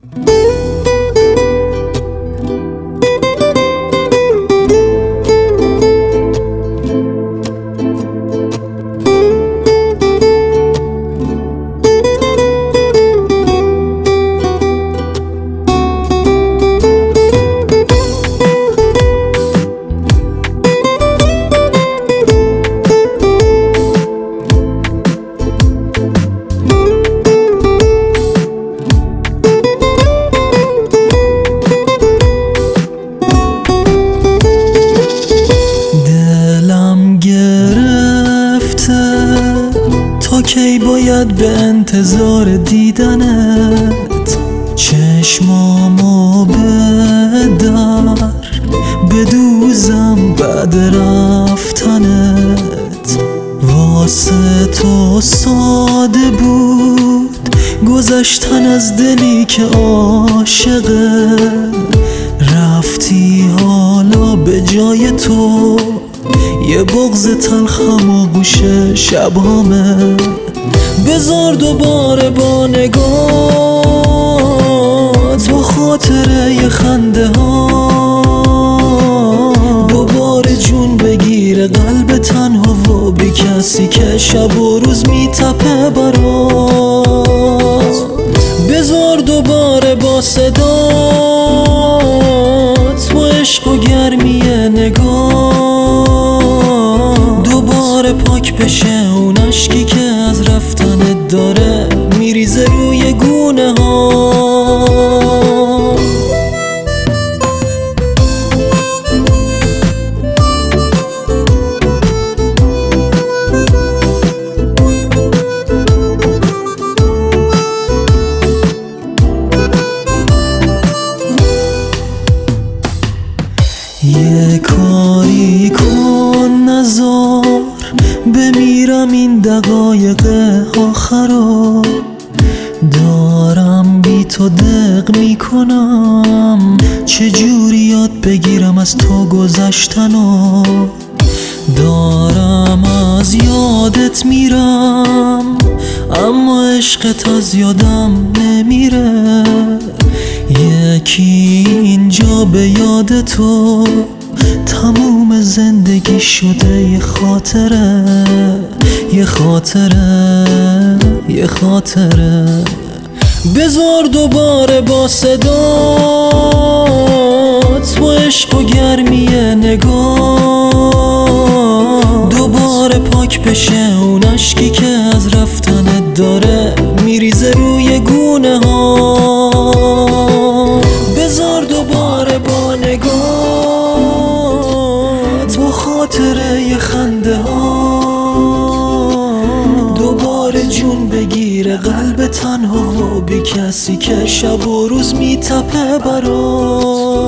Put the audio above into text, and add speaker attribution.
Speaker 1: تا کی باید به انتظار دیدنت چشمامو به در بدوزم بعد رفتنت؟ واسه تو ساده بود گذشتن از دلی که عاشقه، رفتی حالا به جای تو یه بغض تلخم و گوشه شبامه. بذار دوباره با نگات با خاطره یه خنده ها دوباره جون بگیره قلب تنها و بی کسی که شب و روز میتپه برات. بذار دوباره با صدات با عشق و گرمی نگاه دوباره پاک بشه اون اشکی که از رفتنت داره میریزه روی گونه ها. یه کاری کن نذار بمیرم این دقایق آخرا، دارم بی تو دق میکنم چجوری یاد بگیرم از تو گذشتنو. دارم از یادت میرم اما عشقت از یادم نمیره. یکی اینجا به یاد تو تموم زندگی شده یه خاطره، یه خاطره، یه خاطره. بذار دوباره با صدات با عشق و گرمی نگاه دوباره پاک بشه اون اشکی که از رفتنت داره میریزه روی گونه ها. بذار دوباره با نگات با خاطره یه خنده ها دوباره جون بگیره قلب تنها و بی کسی که شب و روز میتپه برات.